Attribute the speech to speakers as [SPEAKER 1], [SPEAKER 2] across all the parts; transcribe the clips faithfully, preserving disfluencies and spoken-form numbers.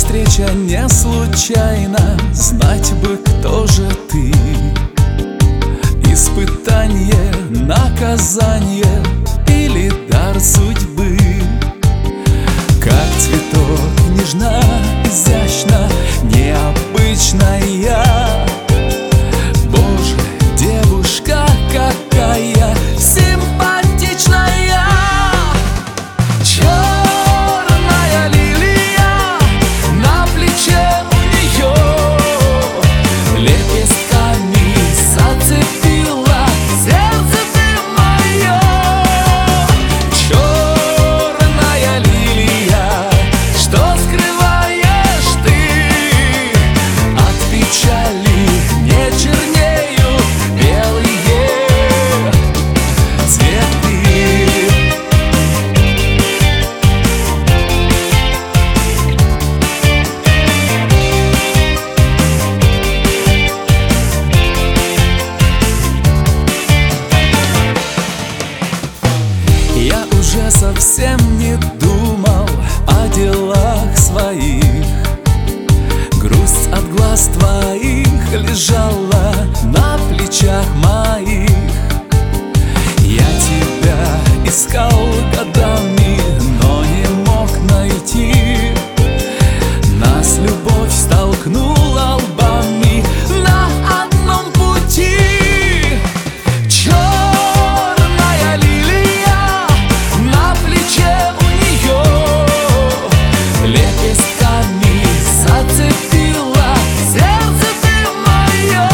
[SPEAKER 1] встреча не случайна, знать бы, кто же ты. Испытание, наказание или дар судьбы. Как цветок, нежна, изящна, необычная. Боже, девушка какая симпатичная. Черная лилия на плече у нее, лепестками зацепила сердце ты мое. Черная лилия, что скрываешь ты от печали, не чернеют белые цветы. Я уже совсем не думал о делах своих. Грусть от глаз твоих лежала на плечах моих. Я тебя искал годами, но не мог найти. Нас любовь столкнула лбами на одном пути. Черная лилия на плече у нее, лепестками зацепила сердце ты мое.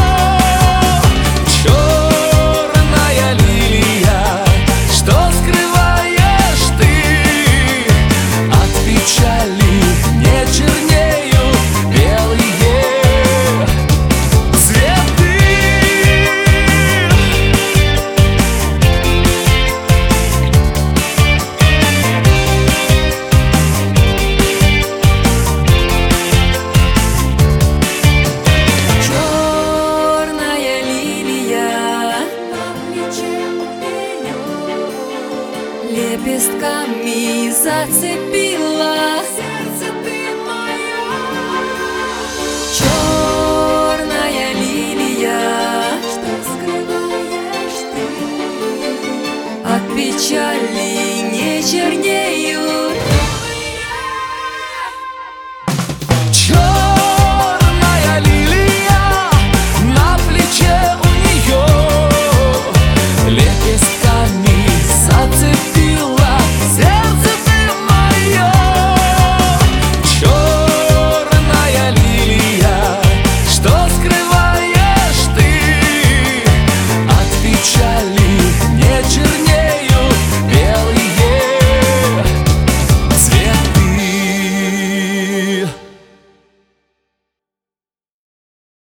[SPEAKER 1] Черная лилия, что скрываешь ты от печали, не чернеют белые цветы.
[SPEAKER 2] Черная лилия на плече у нее, лепестками зацепила сердце ты мое. Черная лилия, что скрываешь ты от печали,